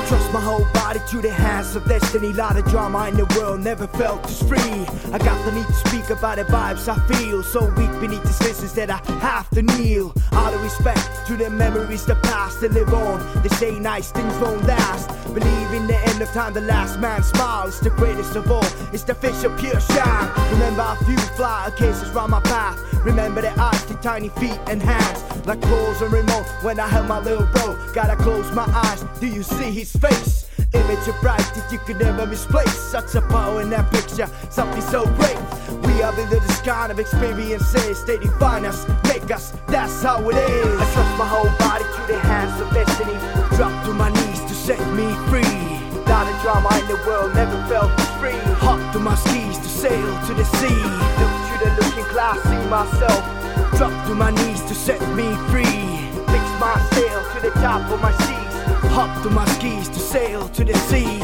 trust my whole body to the hands of destiny. Lot of drama in the world, never felt this free. I got the need to speak about the vibes I feel. So weak beneath the senses that I have to kneel. All the respect to the memories, the past to live on. They say nice things won't last. Believe in the end of time, the last man smiles. The greatest of all, it's the fish of pure shine. Remember a few flyer cases round my path. Remember the eyes, the tiny feet and hands, like claws and remote when I held my little bro. Gotta close my eyes, do you see his face? Image of bright that you could never misplace. Such a power in that picture, something so great. We are building this kind of experiences. They define us, make us, that's how it is. I trust my whole body to the hands of destiny. Drop to my knees to set me free. Lot of drama in the world, never felt this free. Hop to my skis to sail to the sea. Look to the looking glass, see myself. Drop to my knees to set me free. Fix my sail to the top of my seas. Hop to my skis to sail to the sea.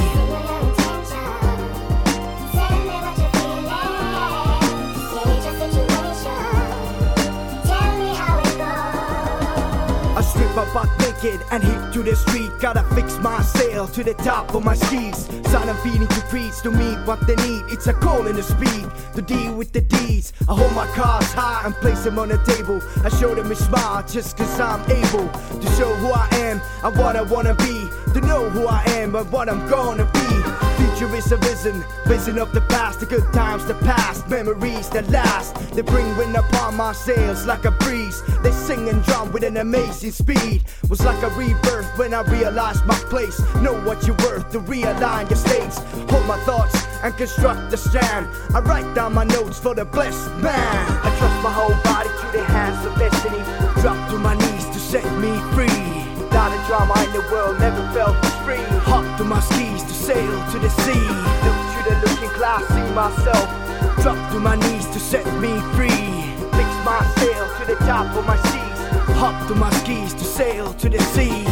Strip my butt naked and hit to the street. Gotta fix my sail to the top of my skis. Son, I'm feeding to preach to meet what they need. It's a call in the speed to deal with the deeds. I hold my cards high and place them on the table. I show them a smile just cause I'm able to show who I am and what I wanna be. To know who I am and what I'm gonna be. Future is a vision of the past. The good times, the past, memories that last. They bring wind upon my sails like a breeze. They sing and drum with an amazing speed. Was like a rebirth when I realized my place. Know what you're worth to realign your states. Hold my thoughts and construct the strand. I write down my notes for the blessed man. I trust my whole body to the hands of destiny. Drop to my knees to set me free. Lot of drama in the world, never felt this free. Hop to my skis to sail to the sea. Look to the looking glass, see myself. Drop to my knees to set me free. Fix my sail to the top of my seas. Hop to my skis to sail to the sea.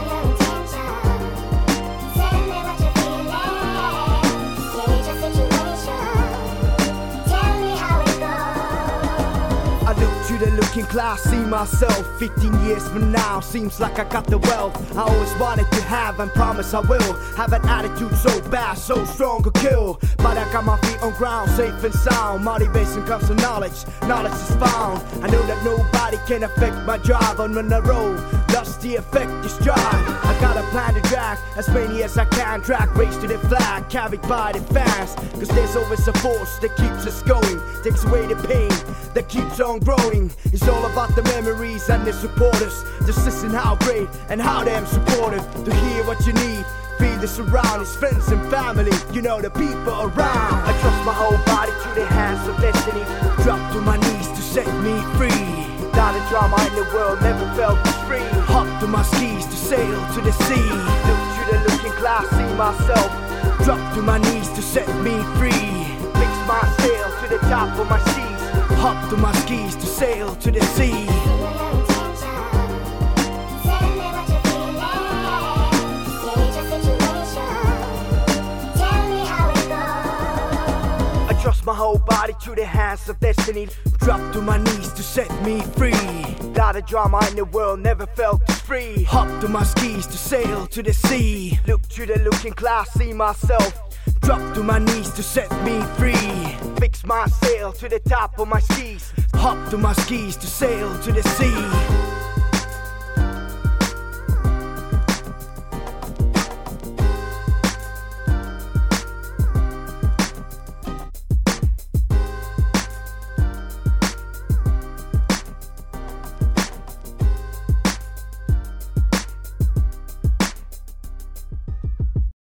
The looking glass, see myself 15 years from now, seems like I got the wealth I always wanted to have and promise I will. Have an attitude so bad, so strong to kill. But I got my feet on ground, safe and sound. Motivation comes from knowledge, knowledge is found. I know that nobody can affect my drive. I'm on the road, thus the effect is drive. I got a plan to drag as many as I can. Drag race to the flag, carried by the fans. Cause there's always a force that keeps us going. Takes away the pain that keeps on growing. It's all about the memories and the supporters. Just listen how great and how damn supportive. To hear what you need, feel the surroundings, friends and family, you know the people around. I trust my whole body to the hands of destiny. Drop to my knees to set me free. Lot of drama in the world, never felt this free. Hop to my skis to sail to the sea. Look to the looking glass, see myself. Drop to my knees to set me free. Fix my sail to the top of my seas. Hop to my skis to sail to the sea. I trust my whole body to the hands of destiny. Drop to my knees to set me free. Lot of drama in the world, never felt this free. Hop to my skis to sail to the sea. Look to the looking glass, see myself. Drop to my knees to set me free. Fix my sail to the top of my skis. Hop to my skis to sail to the sea.